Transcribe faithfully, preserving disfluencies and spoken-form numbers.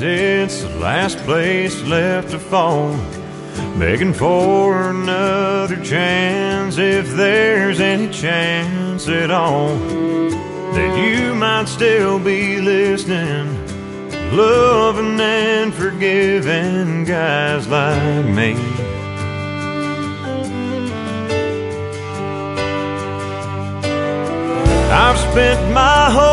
'cause it's the last place left to fall, begging for another chance, if there's any chance at all that you might still be listening, loving and forgiving guys like me. I've spent my whole